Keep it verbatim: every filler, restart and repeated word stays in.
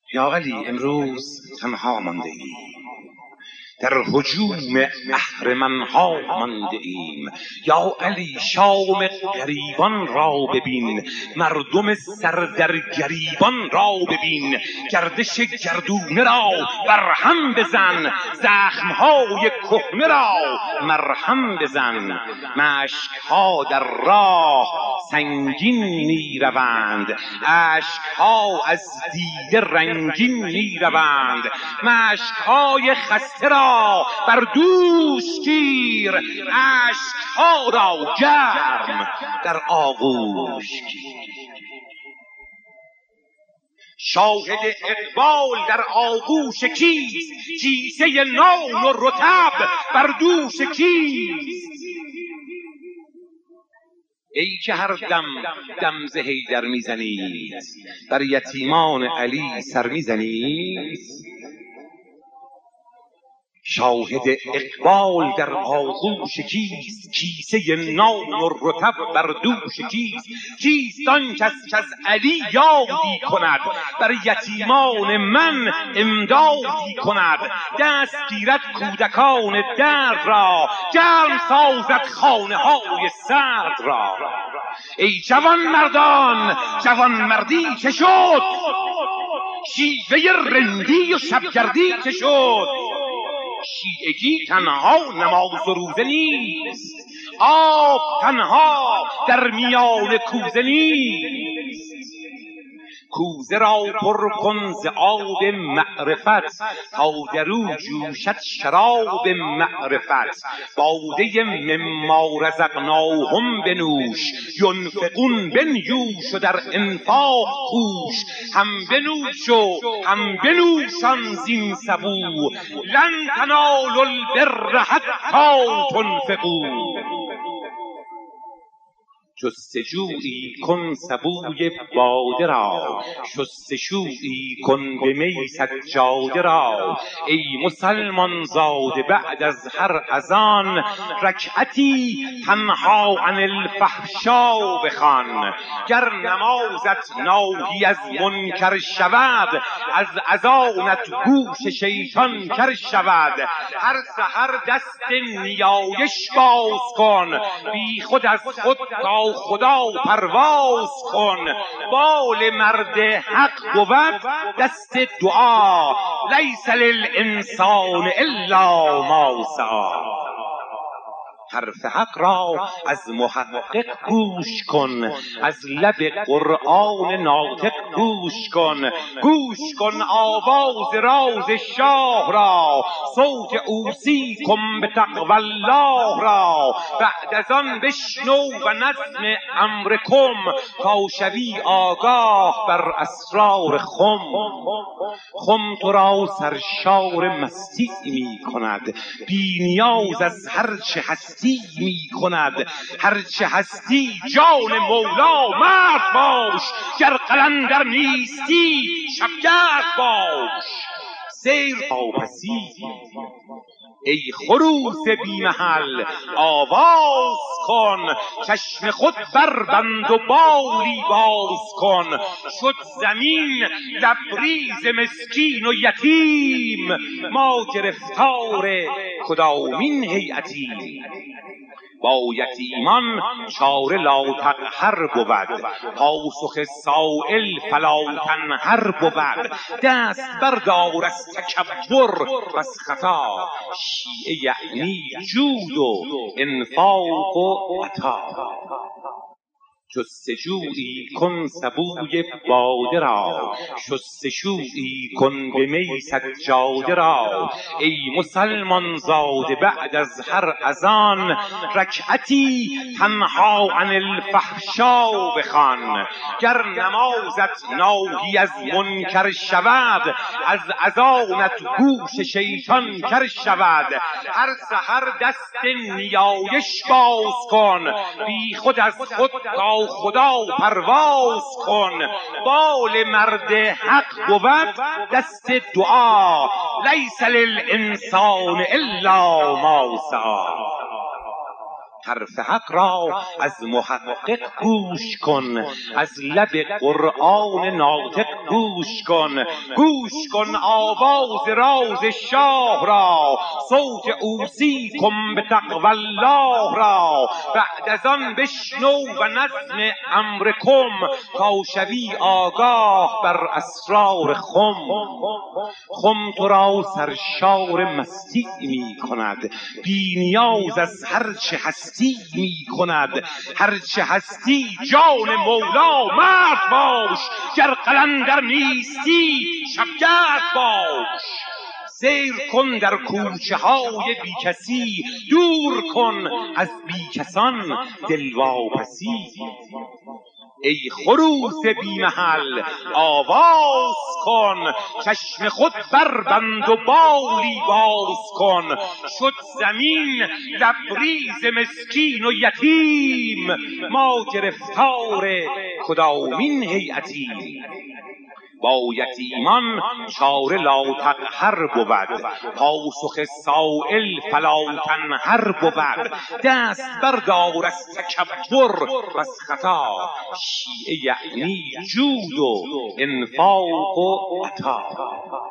یا علی امروز تنها مانده ایم، در هجوم اهرمنها مانده ایم. یا علی شام غریبان را ببین، مردم سر در گریبان را ببین. گردش گردونه را برهم بزن، زخمهای کهنه را مرهم بزن. مشکها در راه سنگین می روند، اشکها از دیده رنگین می روند. مشکهای خسته را بر دوش گیر، اشکها را گرم در آغوش گیر. شاهد اقبال در آغوش کیست؟ کیسه نان و رطب بر دوش کیست؟ ای که هر دم دم ز حیدر میزنید، بر یتیمان علی سر میزنید. شاهد اقبال در آغوش کیست؟ کیسه نان و رطب بر دوش کیست؟ کیست آن کس که از علی یادی کند، بر یتیمان من امدادی کند؟ دست گیرد کودکان درد را، گرم سازد خانه های سرد را. ای جوان مردان، جوان مردی چه شد؟ شیوه رندی و شبگردی چه شد؟ شیعگی تنها نماز و روزه نیست، آب تنها در میان کوزه نیست. کوزه را پر کن ز آب معرفت، تا در او جوشد شراب معرفت. باده مما رزقناهم بنوش، ینفقون بنیوش و در انفاق کوش. هم بنوش و هم بنوشان زین سبو، لن تنالوا البر حتی تنفقوا. جستجویی کن سبوی باده را، شستشویی کن به می سجاده را. ای مسلمان زاده بعد از هر اذان، رکعتی تنها عن الفحشا بخوان. گر نمازت ناهی از منکر شود، از اذانت گوش شیطان کر شود. هر سحر دست نیایش باز کن، بی خود از خود تا خدا پرواز کن. بال مرد حق بود دست دعا، لیس للانسان الا ما سعی. حرف حق را از محقق گوش کن، از لب قرآن ناطق گوش کن. گوش کن آواز راز شاه را، صوت اوصیکم بتقوی الله را. بعد از آن بشنو و نظم امرکم، تا شوی آگاه بر اسرار خم. خم تو را سرشار مستی می کند، بی نیاز از هر چه هستی می کند. هرچه هستی جان مولا مرد باش، گر قلندر نیستی شبگرد باش. سیر آپسی ای خروس بی محل آواز کن، چشم خود بربند و بالی باز کن. شد زمین لبریز مسکین و یتیم، ما گرفتار کدامین هیئتیم. با یتیمان چاره لا تقهر بود، پاسخ سائل فلا تنهر بود. دست بردار از تکبر و از خطا، شیعه یعنی جود و انفاق و عطا. جستجویی کن سبوی باده را، شستشویی کن به می سجاده را. ای مسلمان زاده بعد از هر اذان، رکعتی تنها عن الفحشا بخوان. گر نمازت ناهی از منکر شود، از اذانت گوش شیطان کر شود. هر سحر دست نیایش باز کن، بی خود از خود تا خدا پرواز کن. بال مرد حق بود دست دعا، لیس للانسان الا ما سعی. حرف حق را از محقق گوش کن، از لب قرآن ناطق گوش کن گوش کن آواز راز شاه را، صوت اوصی کن به تقوی الله را. بعد از آن بشنو و نظم امر کم، تا شوی آگاه بر اسرار خم. خم تو را سرشار مستی می کند، بی نیاز از هرچه هستی می کند. هرچه هستی جان مولا مرد باش، گر قلندر نیستی شبگرد باش. سیر کن در کوچه های بی کسی، دور کن از بی کسان دلواپسی. ای خروس بی محل آواز کن، چشم خود بربند و بالی باز کن. شد زمین لبریز مسکین و یتیم، ما گرفتار کدامین هیئتیم. با یتیمان چاره لا تقهر بود، پاسخ سائل فلا تنهر بود. دست بردار از تکبر و از خطا، شیعه یعنی جود و انفاق و عطا.